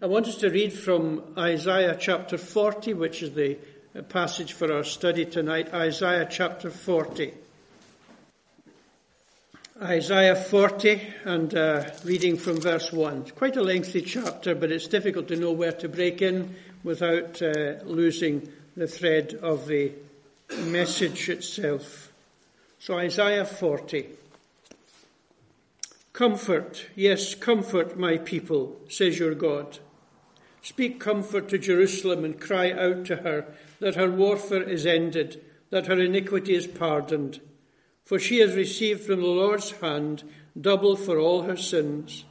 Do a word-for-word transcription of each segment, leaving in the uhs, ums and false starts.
I want us to read from Isaiah chapter forty, which is the passage for our study tonight. Isaiah chapter forty. Isaiah forty, and uh, reading from verse one. It's quite a lengthy chapter, but it's difficult to know where to break in without uh, losing the thread of the message itself. So Isaiah forty. Comfort, yes, comfort my people, says your God. Speak comfort to Jerusalem and cry out to her that her warfare is ended, that her iniquity is pardoned. For she has received from the Lord's hand double for all her sins.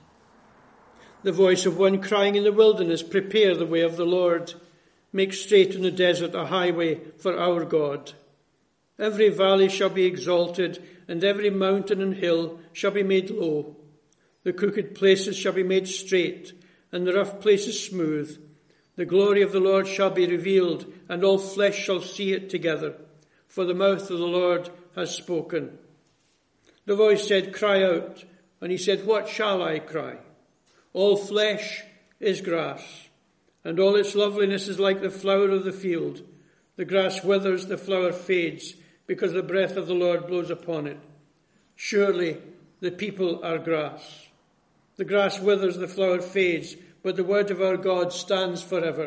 The voice of one crying in the wilderness, prepare the way of the Lord. Make straight in the desert a highway for our God. Every valley shall be exalted, and every mountain and hill shall be made low. The crooked places shall be made straight, and the rough places smooth. The glory of the Lord shall be revealed, and all flesh shall see it together. For the mouth of the Lord has spoken. The voice said, cry out. And he said, what shall I cry? All flesh is grass, and all its loveliness is like the flower of the field. The grass withers, the flower fades, because the breath of the Lord blows upon it. Surely the people are grass. The grass withers, the flower fades, but the word of our God stands forever.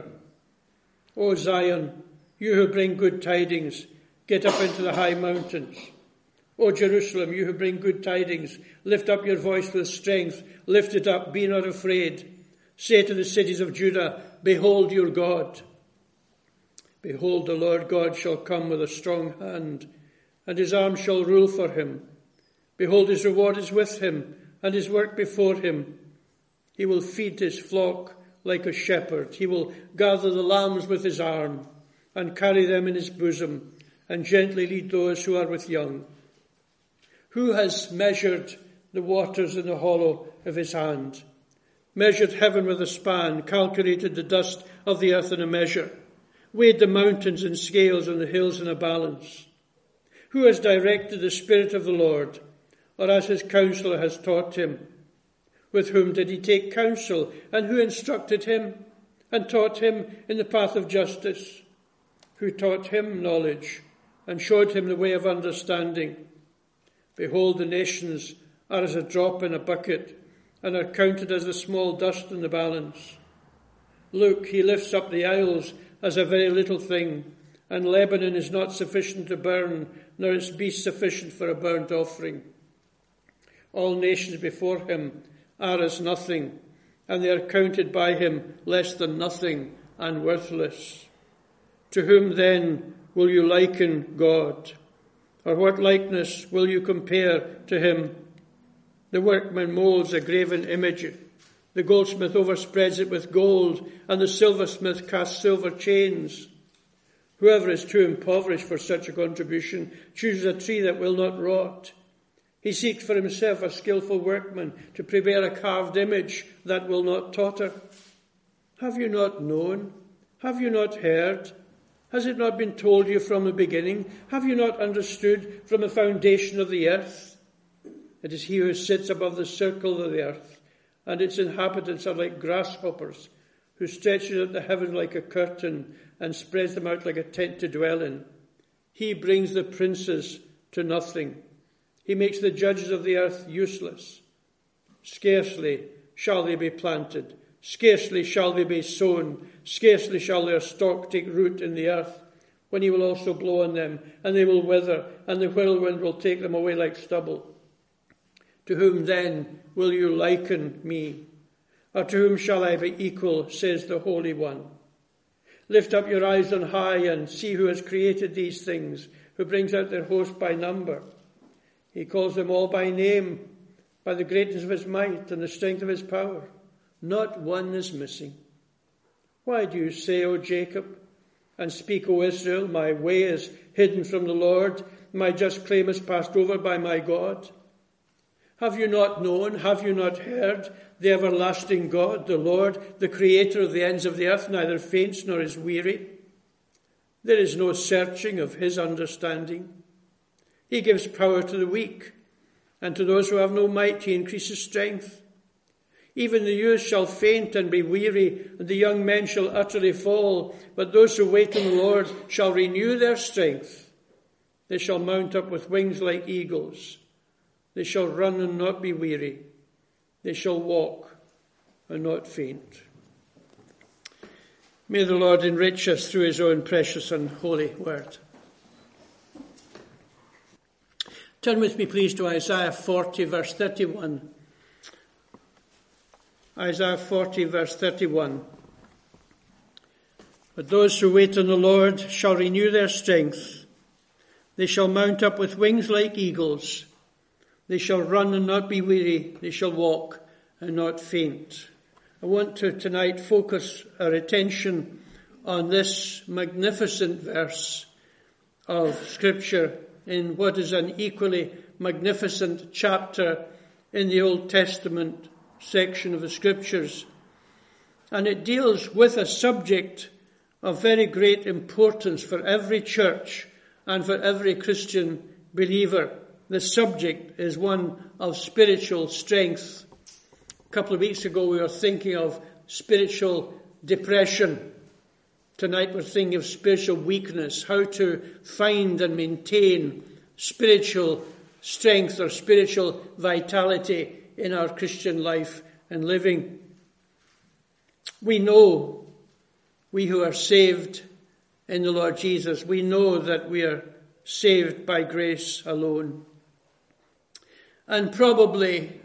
O Zion, you who bring good tidings, get up into the high mountains. O Jerusalem, you who bring good tidings, lift up your voice with strength. Lift it up, be not afraid. Say to the cities of Judah, behold your God. Behold, the Lord God shall come with a strong hand, and his arm shall rule for him. Behold, his reward is with him, and his work before him. He will feed his flock like a shepherd. He will gather the lambs with his arm, and carry them in his bosom, and gently lead those who are with young. Who has measured the waters in the hollow of his hand, measured heaven with a span, calculated the dust of the earth in a measure, weighed the mountains in scales and the hills in a balance? Who has directed the Spirit of the Lord, or as his counselor has taught him? With whom did he take counsel, and who instructed him, and taught him in the path of justice? Who taught him knowledge, and showed him the way of understanding? Behold, the nations are as a drop in a bucket, and are counted as the small dust in the balance. Look, he lifts up the isles as a very little thing, and Lebanon is not sufficient to burn, nor its beasts sufficient for a burnt offering. All nations before him are as nothing, and they are counted by him less than nothing and worthless. To whom then will you liken God? Or what likeness will you compare to him? The workman molds a graven image. The goldsmith overspreads it with gold, and the silversmith casts silver chains. Whoever is too impoverished for such a contribution chooses a tree that will not rot. He seeks for himself a skillful workman to prepare a carved image that will not totter. Have you not known? Have you not heard? Has it not been told you from the beginning? Have you not understood from the foundation of the earth? It is he who sits above the circle of the earth, and its inhabitants are like grasshoppers, who stretches out the heaven like a curtain and spreads them out like a tent to dwell in. He brings the princes to nothing. He makes the judges of the earth useless. Scarcely shall they be planted. Scarcely shall they be sown. Scarcely shall their stalk take root in the earth, when he will also blow on them, and they will wither, and the whirlwind will take them away like stubble. To whom then will you liken me? Or to whom shall I be equal, says the Holy One? Lift up your eyes on high and see who has created these things, who brings out their host by number. He calls them all by name, by the greatness of his might and the strength of his power. Not one is missing. Why do you say, O Jacob, and speak, O Israel, my way is hidden from the Lord, my just claim is passed over by my God? Have you not known, have you not heard, the everlasting God, the Lord, the creator of the ends of the earth, neither faints nor is weary? There is no searching of his understanding. He gives power to the weak, and to those who have no might he increases strength. Even the youth shall faint and be weary, and the young men shall utterly fall. But those who wait on the Lord shall renew their strength. They shall mount up with wings like eagles. They shall run and not be weary. They shall walk and not faint. May the Lord enrich us through his own precious and holy word. Turn with me, please, to Isaiah forty, verse thirty-one. Isaiah forty, verse thirty-one. But those who wait on the Lord shall renew their strength. They shall mount up with wings like eagles. They shall run and not be weary. They shall walk and not faint. I want to tonight focus our attention on this magnificent verse of Scripture in what is an equally magnificent chapter in the Old Testament section of the Scriptures. And it deals with a subject of very great importance for every church and for every Christian believer. The subject is one of spiritual strength. A couple of weeks ago we were thinking of spiritual depression. Tonight we're thinking of spiritual weakness, how to find and maintain spiritual strength or spiritual vitality in our Christian life and living. We know, we who are saved in the Lord Jesus, we know that we are saved by grace alone. And probably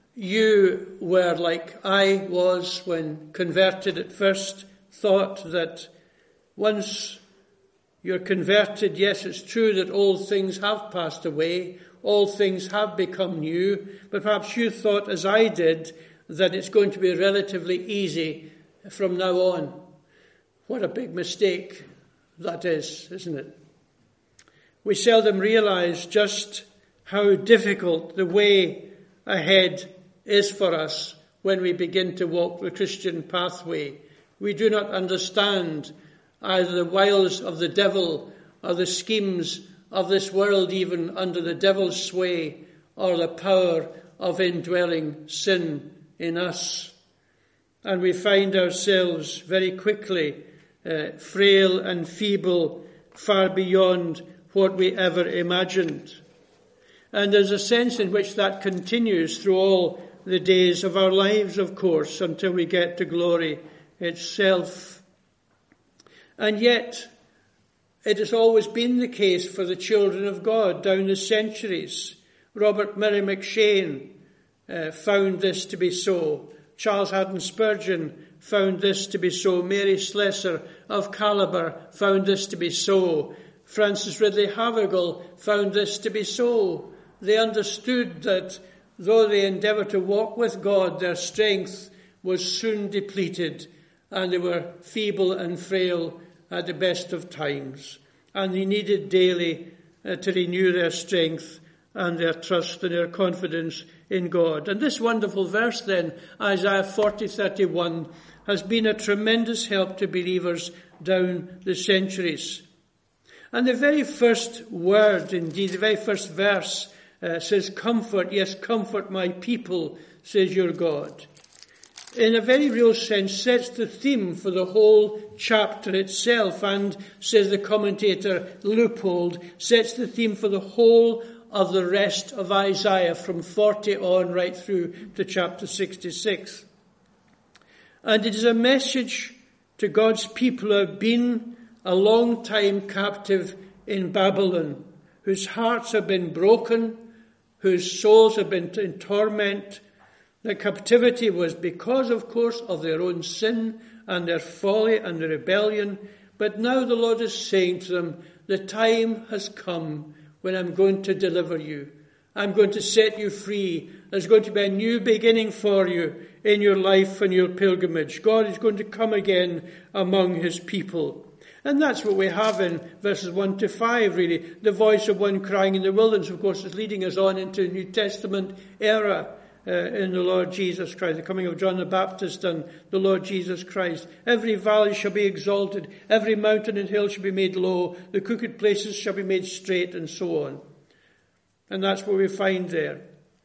you were like I was when converted at first, thought that once you're converted, yes, it's true that old things have passed away, all things have become new, but perhaps you thought, as I did, that it's going to be relatively easy from now on. What a big mistake that is, isn't it? We seldom realize just how difficult the way ahead is for us when we begin to walk the Christian pathway. We do not understand either the wiles of the devil or the schemes of this world, even under the devil's sway, or the power of indwelling sin in us. And we find ourselves very quickly uh, frail and feeble, far beyond what we ever imagined. And there's a sense in which that continues through all the days of our lives, of course, until we get to glory itself. And yet, it has always been the case for the children of God down the centuries. Robert Murray McCheyne uh, found this to be so. Charles Haddon Spurgeon found this to be so. Mary Slessor of Calabar found this to be so. Francis Ridley Havergal found this to be so. They understood that though they endeavoured to walk with God, their strength was soon depleted, and they were feeble and frail at the best of times. And they needed daily uh, to renew their strength and their trust and their confidence in God. And this wonderful verse then, Isaiah forty thirty-one, has been a tremendous help to believers down the centuries. And the very first word, indeed, the very first verse uh, says, "Comfort, yes, comfort my people, says your God." In a very real sense, sets the theme for the whole chapter itself, and, says the commentator Leupold, sets the theme for the whole of the rest of Isaiah from forty on right through to chapter sixty-six. And it is a message to God's people who have been a long time captive in Babylon, whose hearts have been broken, whose souls have been in torment. The captivity was because, of course, of their own sin and their folly and their rebellion. But now the Lord is saying to them, the time has come when I'm going to deliver you. I'm going to set you free. There's going to be a new beginning for you in your life and your pilgrimage. God is going to come again among his people. And that's what we have in verses one to five, really. The voice of one crying in the wilderness, of course, is leading us on into the New Testament era uh, in the Lord Jesus Christ, the coming of John the Baptist and the Lord Jesus Christ. Every valley shall be exalted, every mountain and hill shall be made low, the crooked places shall be made straight, and so on. And that's what we find there.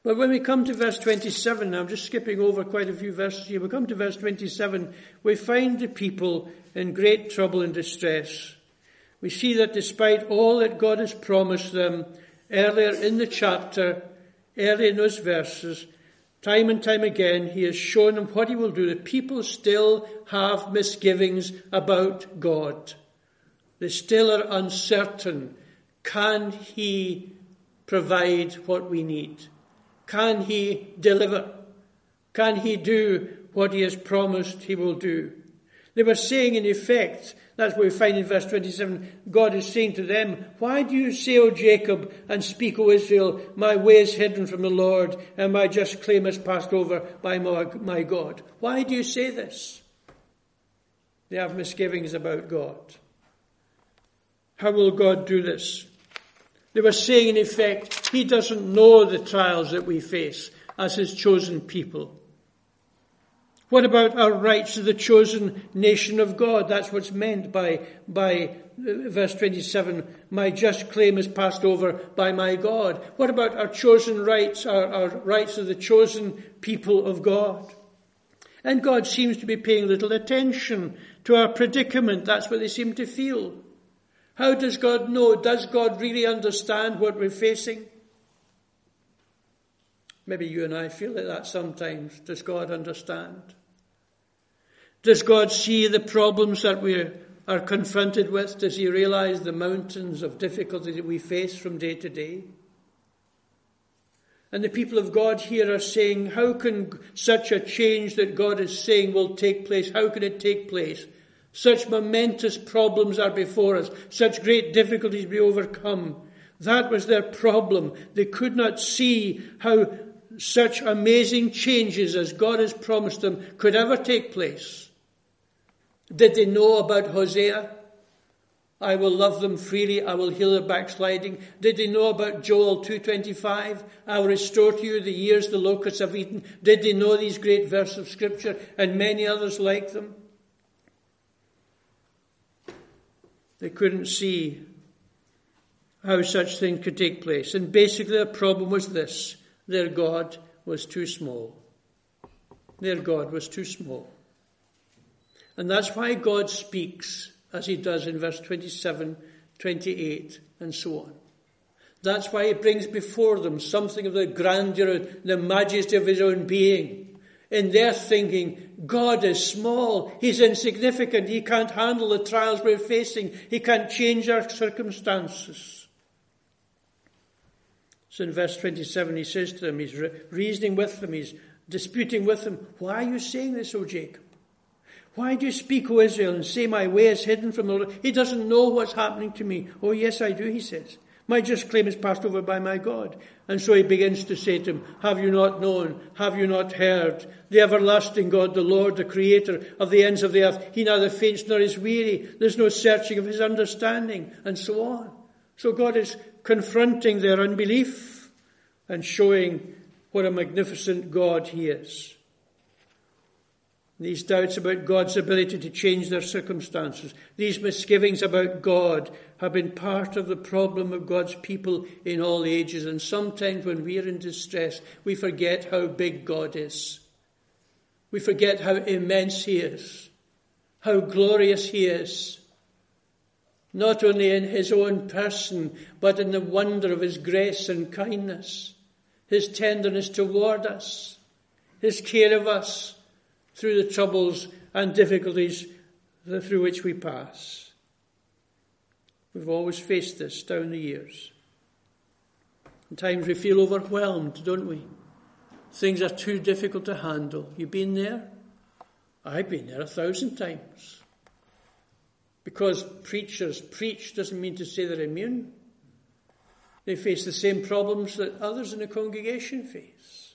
But when we come to verse twenty-seven, I'm just skipping over quite a few verses here. We come to verse twenty-seven, we find the people in great trouble and distress. We see that despite all that God has promised them earlier in the chapter, earlier in those verses, time and time again, he has shown them what he will do. The people still have misgivings about God. They still are uncertain. Can he provide what we need? Can he deliver? Can he do what he has promised he will do? They were saying, in effect, that's what we find in verse twenty-seven, God is saying to them, why do you say, O Jacob, and speak, O Israel, my way is hidden from the Lord, and my just claim is passed over by my, my God? Why do you say this? They have misgivings about God. How will God do this? They were saying, in effect, he doesn't know the trials that we face as his chosen people. What about our rights as the chosen nation of God? That's what's meant by, by verse twenty-seven. My just claim is passed over by my God. What about our chosen rights, our, our rights as the chosen people of God? And God seems to be paying little attention to our predicament. That's what they seem to feel. How does God know? Does God really understand what we're facing? Maybe you and I feel like that sometimes. Does God understand? Does God see the problems that we are confronted with? Does he realize the mountains of difficulty that we face from day to day? And the people of God here are saying, how can such a change that God is saying will take place, how can it take place? Such momentous problems are before us. Such great difficulties be overcome. That was their problem. They could not see how such amazing changes as God has promised them could ever take place. Did they know about Hosea? I will love them freely. I will heal their backsliding. Did they know about Joel two twenty-five? I will restore to you the years the locusts have eaten. Did they know these great verses of Scripture and many others like them? They couldn't see how such things could take place. And basically the problem was this. Their God was too small. Their God was too small. And that's why God speaks as he does in verse twenty-seven, twenty-eight, and so on. That's why he brings before them something of the grandeur, the majesty of his own being. In their thinking, God is small, he's insignificant, he can't handle the trials we're facing, he can't change our circumstances. So in verse twenty-seven he says to them, he's re- reasoning with them, he's disputing with them, why are you saying this, O Jacob? Why do you speak, O Israel, and say my way is hidden from the Lord? He doesn't know what's happening to me. Oh, yes, I do, he says. My just claim is passed over by my God. And so he begins to say to him, have you not known? Have you not heard? The everlasting God, the Lord, the creator of the ends of the earth. He neither faints nor is weary. There's no searching of his understanding, and so on. So God is confronting their unbelief and showing what a magnificent God he is. These doubts about God's ability to change their circumstances, these misgivings about God have been part of the problem of God's people in all ages. And sometimes when we are in distress, we forget how big God is. We forget how immense he is, how glorious he is, not only in his own person, but in the wonder of his grace and kindness, his tenderness toward us, his care of us, through the troubles and difficulties through which we pass. We've always faced this down the years. Sometimes we feel overwhelmed, don't we? Things are too difficult to handle. You been there? I've been there a thousand times. Because preachers preach doesn't mean to say they're immune. They face the same problems that others in the congregation face.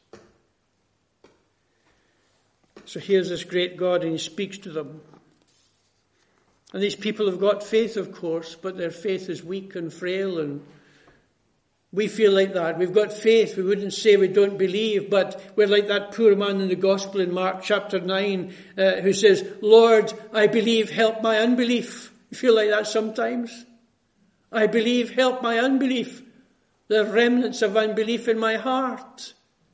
So here's this great God, and he speaks to them. And these people have got faith, of course, but their faith is weak and frail, and we feel like that. We've got faith. We wouldn't say we don't believe, but we're like that poor man in the Gospel in Mark chapter nine, uh, who says, Lord, I believe, help my unbelief. You feel like that sometimes? I believe, help my unbelief. There are remnants of unbelief in my heart.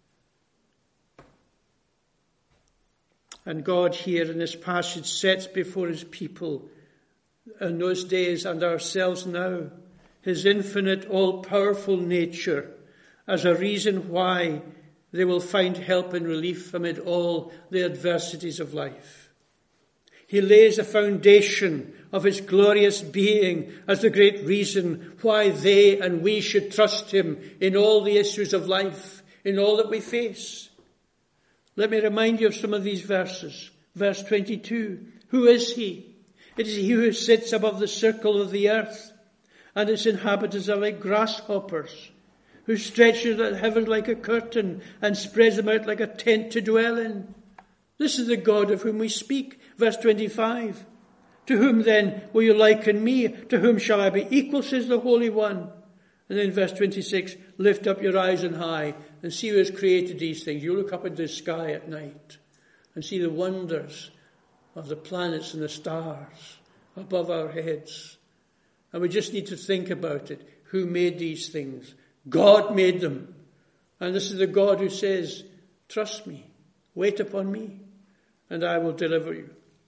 And God here in this passage sets before his people in those days and ourselves now his infinite, all-powerful nature as a reason why they will find help and relief amid all the adversities of life. He lays a foundation of his glorious being as the great reason why they and we should trust him in all the issues of life, in all that we face. Let me remind you of some of these verses. Verse twenty-two, who is he? It is he who sits above the circle of the earth, and its inhabitants are like grasshoppers, who stretches the heavens like a curtain and spreads them out like a tent to dwell in. This is the God of whom we speak. Verse twenty-five, to whom then will you liken me? To whom shall I be equal, says the Holy One? And then verse twenty-six, lift up your eyes on high and see who has created these things. You look up into the sky at night and see the wonders of the planets and the stars above our heads. And we just need to think about it. Who made these things? God made them. And this is the God who says, trust me, wait upon me, and I will deliver you.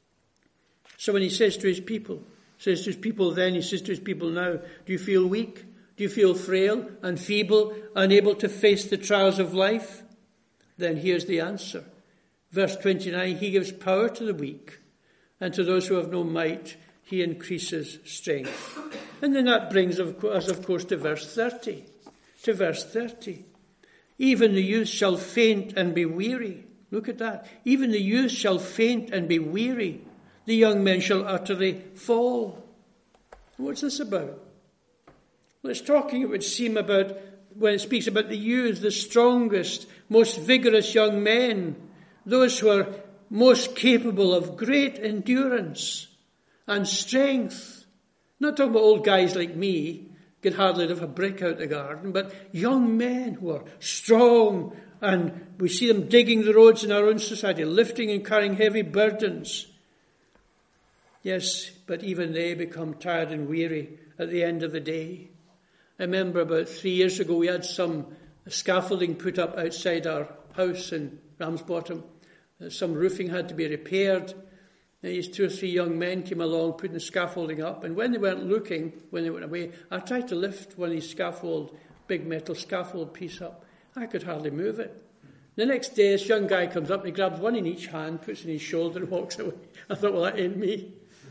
So when he says to his people, says to his people then, he says to his people now, do you feel weak? Do you feel frail and feeble, unable to face the trials of life? Then here's the answer. Verse twenty-nine, he gives power to the weak, and to those who have no might, he increases strength. And then that brings us, of course, to verse thirty. To verse thirty. Even the youth shall faint and be weary. Look at that. Even the youth shall faint and be weary. The young men shall utterly fall. What's this about? Well, it's talking, it would seem, about, when it speaks about the youth, the strongest, most vigorous young men, those who are most capable of great endurance and strength. Not talking about old guys like me, could hardly lift a brick out the garden, but young men who are strong, and we see them digging the roads in our own society, lifting and carrying heavy burdens. Yes, but even they become tired and weary at the end of the day. I remember about three years ago we had some scaffolding put up outside our house in Ramsbottom. Some roofing had to be repaired. And these two or three young men came along putting the scaffolding up. And when they weren't looking, when they went away, I tried to lift one of these scaffold, big metal scaffold piece up. I could hardly move it. The next day, this young guy comes up and he grabs one in each hand, puts it in his shoulder and walks away. I thought, well, that ain't me.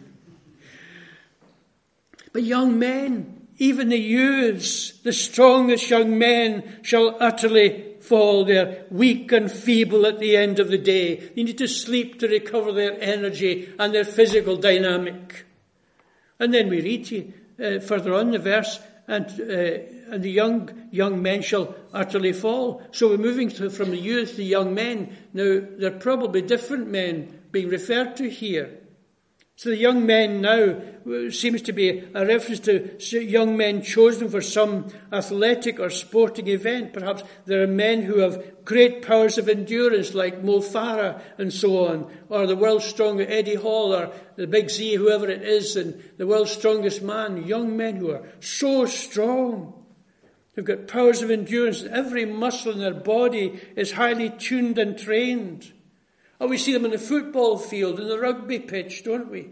But young men, even the youths, the strongest young men shall utterly fall. They're weak and feeble at the end of the day. They need to sleep to recover their energy and their physical dynamic. And then we read uh, further on the verse, and uh, and the young young men shall utterly fall. So we're moving to, from the youth to the young men. Now, they're probably different men being referred to here. So the young men now seems to be a reference to young men chosen for some athletic or sporting event. Perhaps there are men who have great powers of endurance like Mo Farah and so on, or the world's strongest Eddie Hall, or the Big Z, whoever it is, and the world's strongest man. Young men who are so strong, who've got powers of endurance. Every muscle in their body is highly tuned and trained. Or we see them in the football field, in the rugby pitch, don't we?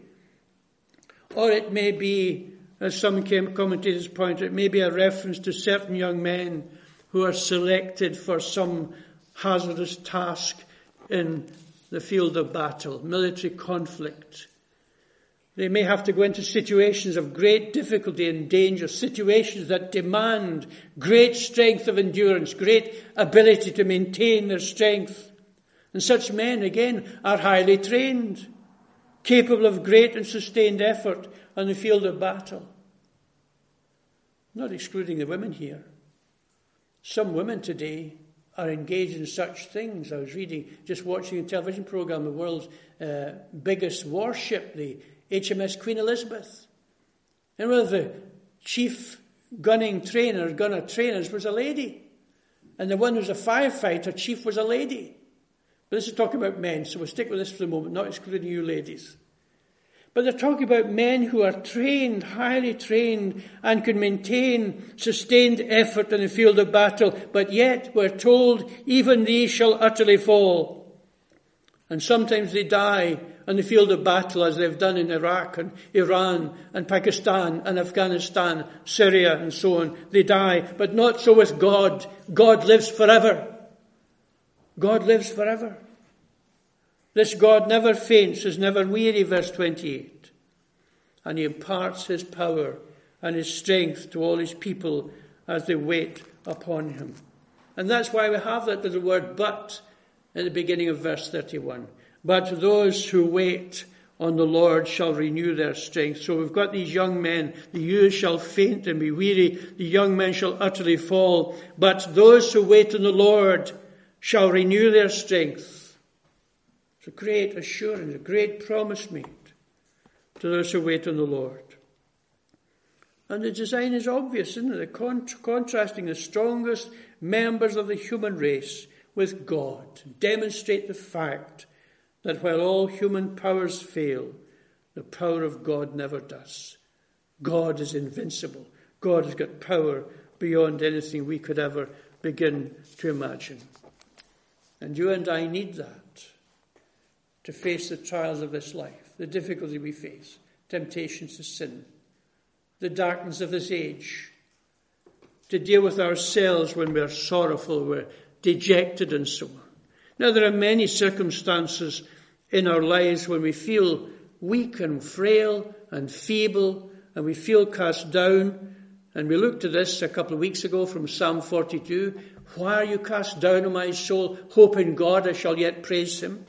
Or it may be, as some commentators point out, it may be a reference to certain young men who are selected for some hazardous task in the field of battle, military conflict. They may have to go into situations of great difficulty and danger, situations that demand great strength of endurance, great ability to maintain their strength. And such men, again, are highly trained, capable of great and sustained effort on the field of battle. Not excluding the women here. Some women today are engaged in such things. I was reading, just watching a television program, the world's uh, biggest warship, the H M S Queen Elizabeth. And one of the chief gunning trainer, gunner trainers was a lady. And the one who was a firefighter chief was a lady. But this is talking about men, so we'll stick with this for the moment, not excluding you ladies. But they're talking about men who are trained, highly trained, and can maintain sustained effort in the field of battle. But yet, we're told, even these shall utterly fall. And sometimes they die on the field of battle, as they've done in Iraq and Iran and Pakistan and Afghanistan, Syria and so on. They die, but not so with God. God lives forever. God lives forever. This God never faints, is never weary, verse twenty-eight. And he imparts his power and his strength to all his people as they wait upon him. And that's why we have that little word but at the beginning of verse thirty-one. But those who wait on the Lord shall renew their strength. So we've got these young men. The youth shall faint and be weary. The young men shall utterly fall. But those who wait on the Lord shall renew their strength. It's a great assurance, a great promise made to those who wait on the Lord. And the design is obvious, isn't it? The con- contrasting the strongest members of the human race with God. Demonstrate the fact that while all human powers fail, the power of God never does. God is invincible. God has got power beyond anything we could ever begin to imagine. And you and I need that to face the trials of this life, the difficulty we face, temptations to sin, the darkness of this age, to deal with ourselves when we're sorrowful, we're dejected and so on. Now, there are many circumstances in our lives when we feel weak and frail and feeble and we feel cast down. And we looked at this a couple of weeks ago from Psalm forty-two. Why are you cast down, O my soul? Hope in God, I shall yet praise him.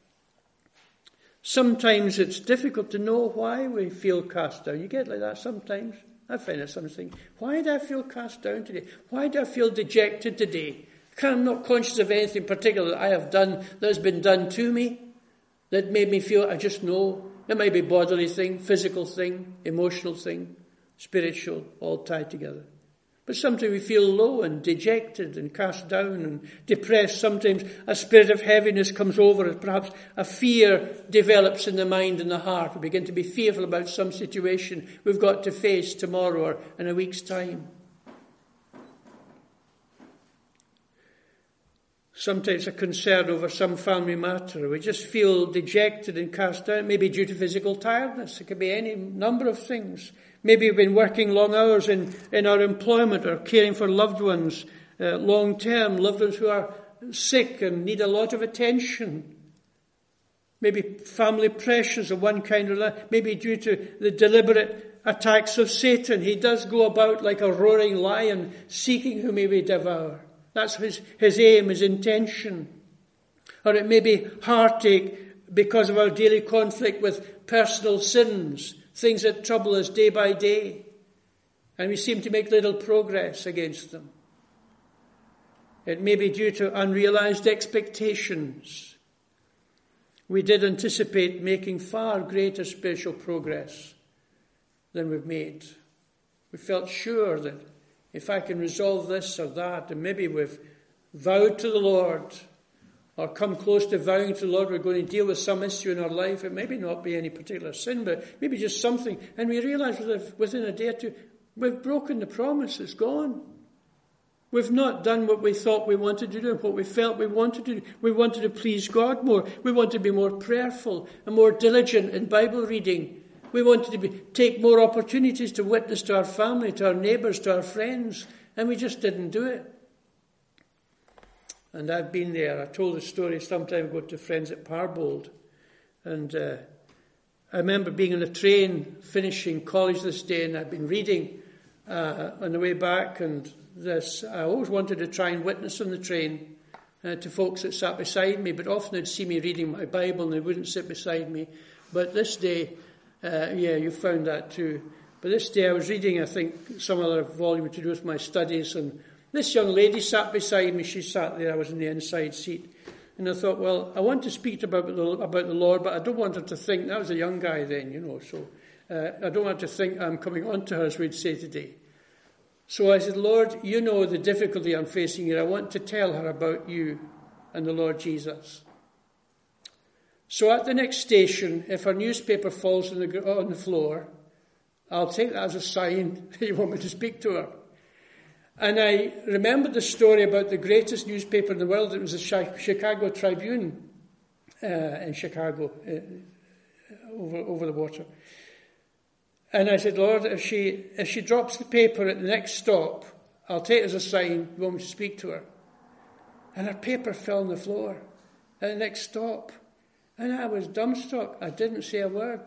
Sometimes it's difficult to know why we feel cast down. You get like that sometimes. I find it something. Why do I feel cast down today? Why do I feel dejected today? I'm not conscious of anything particular that I have done that has been done to me that made me feel, I just know. It might be a bodily thing, physical thing, emotional thing, spiritual, all tied together. But sometimes we feel low and dejected and cast down and depressed. Sometimes a spirit of heaviness comes over us. Perhaps a fear develops in the mind and the heart. We begin to be fearful about some situation we've got to face tomorrow or in a week's time. Sometimes a concern over some family matter. We just feel dejected and cast down, maybe due to physical tiredness. It could be any number of things. Maybe we've been working long hours in, in our employment or caring for loved ones, uh, long term, loved ones who are sick and need a lot of attention. Maybe family pressures of one kind or another. Maybe due to the deliberate attacks of Satan. He does go about like a roaring lion, seeking whom he may devour. That's his, his aim, his intention. Or it may be heartache because of our daily conflict with personal sins, things that trouble us day by day. And we seem to make little progress against them. It may be due to unrealized expectations. We did anticipate making far greater spiritual progress than we've made. We felt sure that if I can resolve this or that, and maybe we've vowed to the Lord or come close to vowing to the Lord we're going to deal with some issue in our life. It maybe not be any particular sin, but maybe just something. And we realize within a day or two, we've broken the promise. It's gone. We've not done what we thought we wanted to do and what we felt we wanted to do. We wanted to please God more. We wanted to be more prayerful and more diligent in Bible reading. We wanted to be, take more opportunities to witness to our family, to our neighbours, to our friends, and we just didn't do it. And I've been there. I told the story some time ago to friends at Parbold, and uh, I remember being on a train, finishing college this day, and I'd been reading uh, on the way back, and this I always wanted to try and witness on the train uh, to folks that sat beside me, but often they'd see me reading my Bible and they wouldn't sit beside me. But this day, Uh, yeah, you found that too. But this day I was reading, I think, some other volume to do with my studies, and this young lady sat beside me. She sat there, I was in the inside seat. And I thought, well, I want to speak about the, about the Lord, but I don't want her to think, that was a young guy then, you know, so uh, I don't want her to think I'm coming on to her, as we'd say today. So I said, Lord, you know the difficulty I'm facing here. I want to tell her about you and the Lord Jesus. So at the next station, if her newspaper falls on the, on the floor, I'll take that as a sign that you want me to speak to her. And I remembered the story about the greatest newspaper in the world. It was the Chicago Tribune. uh, in Chicago, uh, over over the water. And I said, Lord, if she if she drops the paper at the next stop, I'll take it as a sign you want me to speak to her. And her paper fell on the floor at the next stop. And I was dumbstruck. I didn't say a word.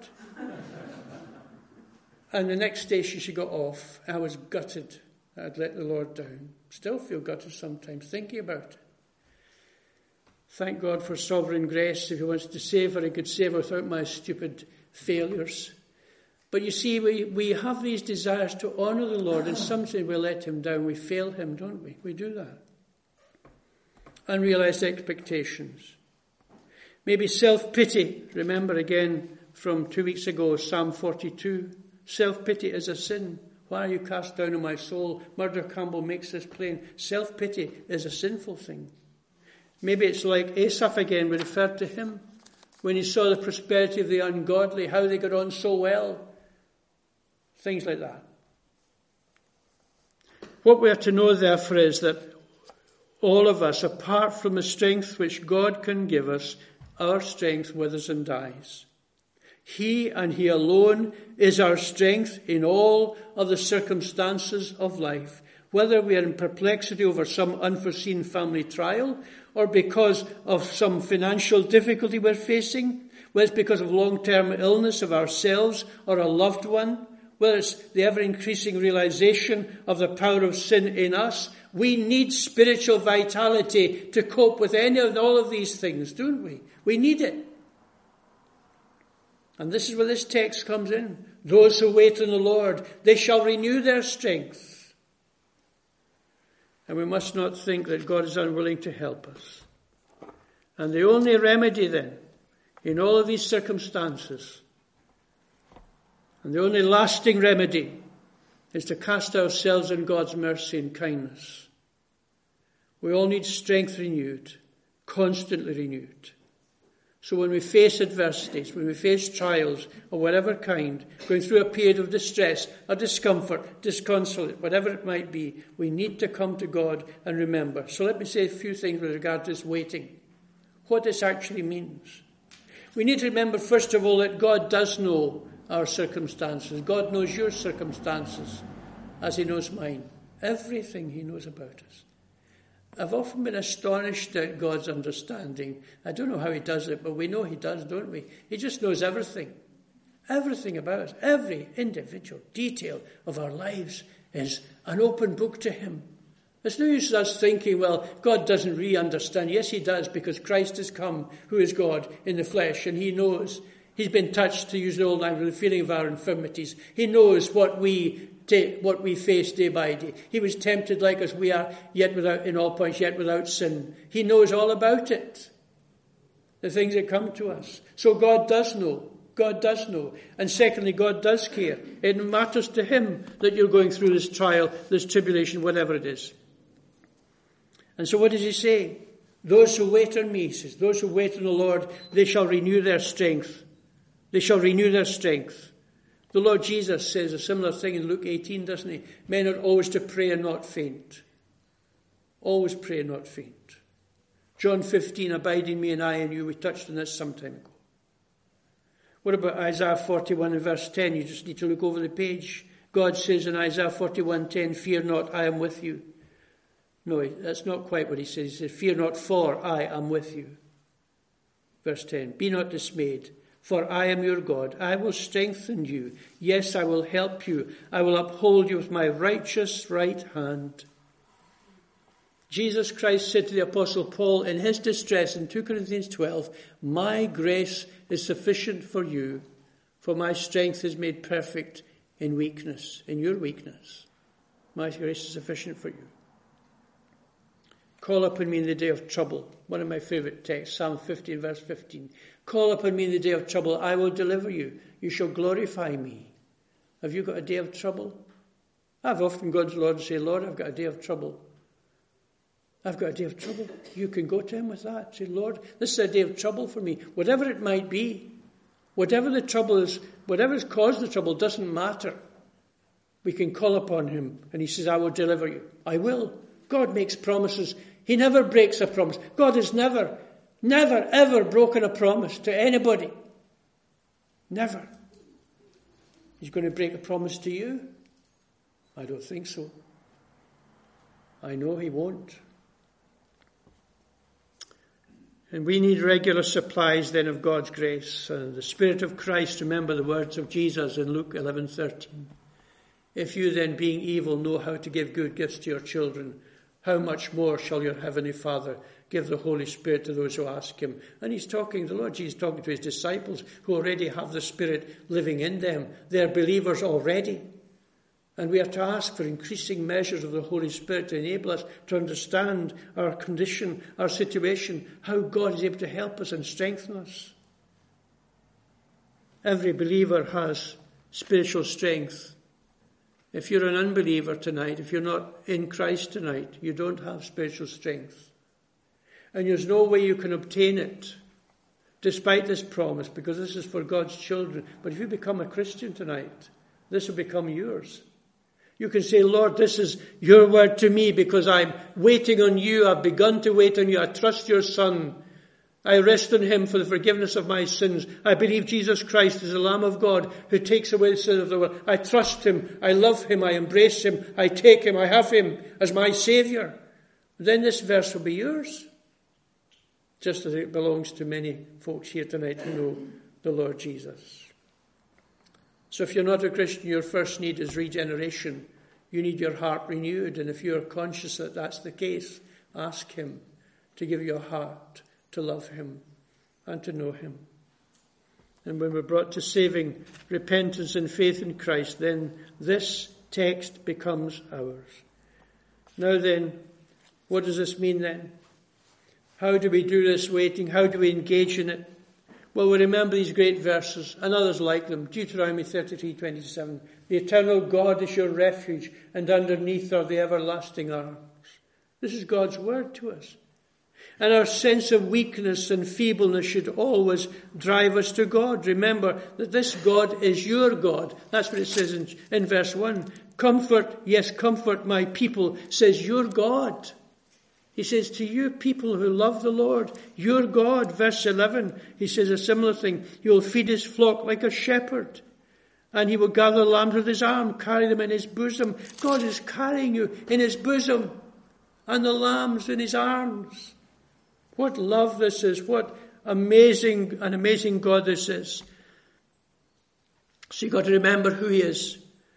And the next station she got off, I was gutted. I'd let the Lord down. Still feel gutted sometimes thinking about it. Thank God for sovereign grace. If he wants to save her, he could save her without my stupid failures. But you see, we, we have these desires to honour the Lord, and sometimes we let him down. We fail him, don't we? We do that. Unrealised expectations. Maybe self-pity. Remember again from two weeks ago, Psalm forty-two. Self-pity is a sin. Why are you cast down on my soul? Murder Campbell makes this plain. Self-pity is a sinful thing. Maybe it's like Asaph again. We referred to him when he saw the prosperity of the ungodly, how they got on so well. Things like that. What we are to know, therefore, is that all of us, apart from the strength which God can give us, our strength withers and dies. He and he alone is our strength in all of the circumstances of life, whether we are in perplexity over some unforeseen family trial, or because of some financial difficulty we're facing, whether it's because of long-term illness of ourselves or a loved one, whether it's the ever-increasing realization of the power of sin in us. We need spiritual vitality to cope with any of all of these things, don't we? We need it. And this is where this text comes in. Those who wait on the Lord, they shall renew their strength. And we must not think that God is unwilling to help us. And the only remedy then, in all of these circumstances, and the only lasting remedy, is to cast ourselves on God's mercy and kindness. We all need strength renewed, constantly renewed. So when we face adversities, when we face trials of whatever kind, going through a period of distress or discomfort, disconsolate, whatever it might be, we need to come to God and remember. So let me say a few things with regard to this waiting. What this actually means. We need to remember, first of all, that God does know our circumstances. God knows your circumstances as he knows mine. Everything he knows about us. I've often been astonished at God's understanding. I don't know how he does it, but we know he does, don't we? He just knows everything. Everything about us. Every individual detail of our lives is an open book to him. It's no use us thinking, well, God doesn't really understand. Yes, he does, because Christ has come, who is God, in the flesh, and he knows. He's been touched, to use the old language, the feeling of our infirmities. He knows what we take, what we face day by day. He was tempted like us we are, yet without, in all points, yet without sin. He knows all about it. The things that come to us. So God does know. God does know. And secondly, God does care. It matters to him that you're going through this trial, this tribulation, whatever it is. And so what does he say? Those who wait on me, he says, those who wait on the Lord, they shall renew their strength. They shall renew their strength. The Lord Jesus says a similar thing in Luke eighteen, doesn't he? Men are always to pray and not faint. Always pray and not faint. John fifteen, abide in me and I in you. We touched on this some time ago. What about Isaiah forty-one and verse ten? You just need to look over the page. God says in Isaiah forty-one ten, fear not, I am with you. No, that's not quite what he says. He says, fear not, for I am with you. Verse ten, be not dismayed. For I am your God. I will strengthen you. Yes, I will help you. I will uphold you with my righteous right hand. Jesus Christ said to the Apostle Paul in his distress in Second Corinthians twelve, my grace is sufficient for you, for my strength is made perfect in weakness, in your weakness. My grace is sufficient for you. Call upon me in the day of trouble. One of my favourite texts, Psalm fifteen, verse fifteen. Call upon me in the day of trouble. I will deliver you. You shall glorify me. Have you got a day of trouble? I've often gone to the Lord and say, Lord, I've got a day of trouble. I've got a day of trouble. You can go to him with that. Say, Lord, this is a day of trouble for me. Whatever it might be, whatever the trouble is, whatever has caused the trouble doesn't matter. We can call upon him and he says, I will deliver you. I will. God makes promises. He never breaks a promise. God has never Never, ever broken a promise to anybody. Never. He's going to break a promise to you? I don't think so. I know he won't. And we need regular supplies then of God's grace. And the Spirit of Christ, remember the words of Jesus in Luke eleven thirteen. If you then, being evil, know how to give good gifts to your children, how much more shall your heavenly Father give the Holy Spirit to those who ask him? And he's talking, the Lord Jesus is talking to his disciples who already have the Spirit living in them. They're believers already. And we are to ask for increasing measures of the Holy Spirit to enable us to understand our condition, our situation, how God is able to help us and strengthen us. Every believer has spiritual strength. If you're an unbeliever tonight, if you're not in Christ tonight, you don't have spiritual strength. And there's no way you can obtain it, despite this promise, because this is for God's children. But if you become a Christian tonight, this will become yours. You can say, Lord, this is your word to me because I'm waiting on you. I've begun to wait on you. I trust your Son. I rest on him for the forgiveness of my sins. I believe Jesus Christ is the Lamb of God who takes away the sin of the world. I trust him. I love him. I embrace him. I take him. I have him as my Saviour. Then this verse will be yours. Just as it belongs to many folks here tonight who know the Lord Jesus. So if you're not a Christian, your first need is regeneration. You need your heart renewed. And if you're conscious that that's the case, ask him to give you a heart to love him and to know him. And when we're brought to saving repentance and faith in Christ, then this text becomes ours. Now then, what does this mean then? How do we do this waiting? How do we engage in it? Well, we remember these great verses and others like them. Deuteronomy thirty-three twenty-seven. The eternal God is your refuge, and underneath are the everlasting arms. This is God's word to us. And our sense of weakness and feebleness should always drive us to God. Remember that this God is your God. That's what it says in, in verse one. Comfort, yes, comfort my people, says your God. He says to you people who love the Lord, your God. Verse eleven, he says a similar thing. He will feed his flock like a shepherd. And he will gather lambs with his arm, carry them in his bosom. God is carrying you in his bosom and the lambs in his arms. What love this is. What amazing, an amazing God this is. So you've got to remember who he is.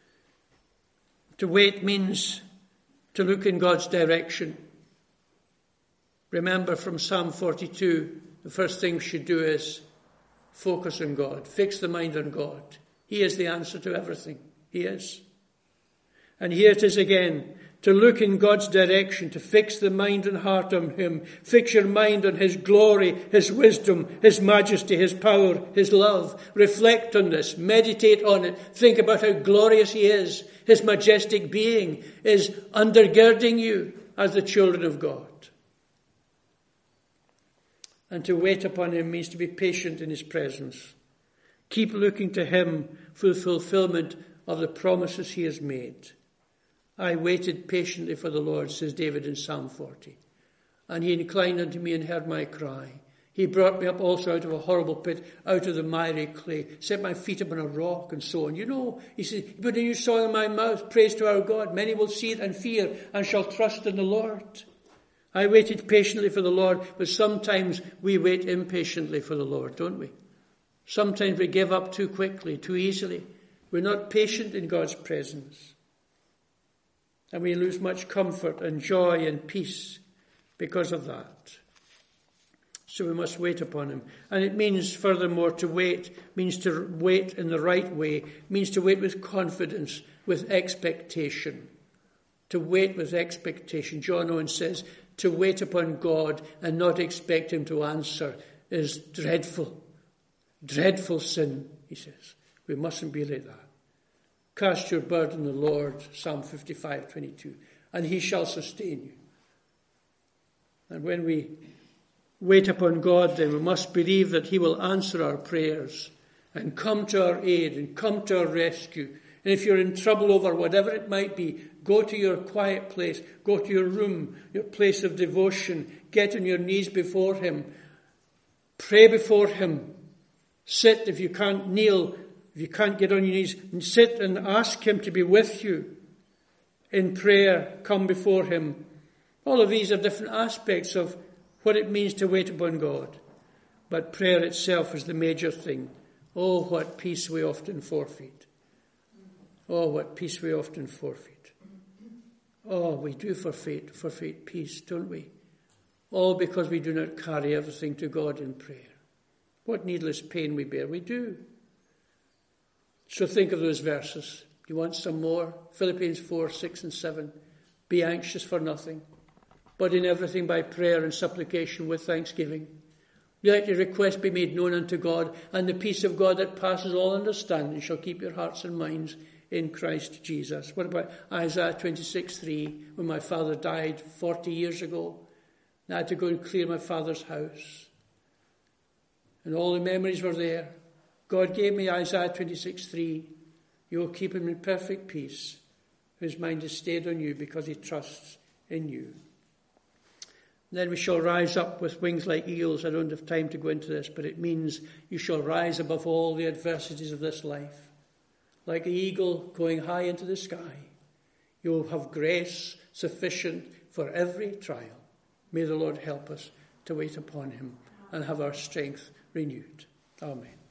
To wait means to look in God's direction. Remember from Psalm forty-two, the first thing we should do is focus on God. Fix the mind on God. He is the answer to everything. He is. And here it is again. To look in God's direction, to fix the mind and heart on him. Fix your mind on his glory, his wisdom, his majesty, his power, his love. Reflect on this. Meditate on it. Think about how glorious he is. His majestic being is undergirding you as the children of God. And to wait upon him means to be patient in his presence. Keep looking to him for the fulfillment of the promises he has made. I waited patiently for the Lord, says David in Psalm forty. And he inclined unto me and heard my cry. He brought me up also out of a horrible pit, out of the miry clay, set my feet upon a rock and so on. You know, he says, but you saw in my mouth, praise to our God. Many will see it and fear and shall trust in the Lord. I waited patiently for the Lord, but sometimes we wait impatiently for the Lord, don't we? Sometimes we give up too quickly, too easily. We're not patient in God's presence. And we lose much comfort and joy and peace because of that. So we must wait upon him. And it means, furthermore, to wait, means to wait in the right way, means to wait with confidence, with expectation. To wait with expectation. John Owen says, to wait upon God and not expect him to answer is dreadful. Dreadful sin, he says. We mustn't be like that. Cast your burden on the Lord, Psalm fifty-five twenty-two, and he shall sustain you. And when we wait upon God, then we must believe that he will answer our prayers and come to our aid and come to our rescue. And if you're in trouble over whatever it might be, go to your quiet place, go to your room, your place of devotion, get on your knees before him, Pray before him. Sit if you can't kneel, if you can't get on your knees, and sit and ask him to be with you in prayer. Come before him. All of these are different aspects of what it means to wait upon God. But prayer itself is the major thing. Oh, what peace we often forfeit. Oh, what peace we often forfeit. Oh, we do forfeit, forfeit peace, don't we? All because we do not carry everything to God in prayer. What needless pain we bear. We do. So think of those verses. You want some more? Philippians four, six and seven. Be anxious for nothing, but in everything by prayer and supplication with thanksgiving. Let your request be made known unto God, and the peace of God that passes all understanding shall keep your hearts and minds in Christ Jesus. What about Isaiah twenty-six, three, when my father died forty years ago, and I had to go and clear my father's house. And all the memories were there. God gave me Isaiah twenty-six, three. You will keep him in perfect peace, whose mind is stayed on you because he trusts in you. Then we shall rise up with wings like eagles. I don't have time to go into this, but it means you shall rise above all the adversities of this life. Like an eagle going high into the sky, you will have grace sufficient for every trial. May the Lord help us to wait upon him and have our strength renewed. Amen.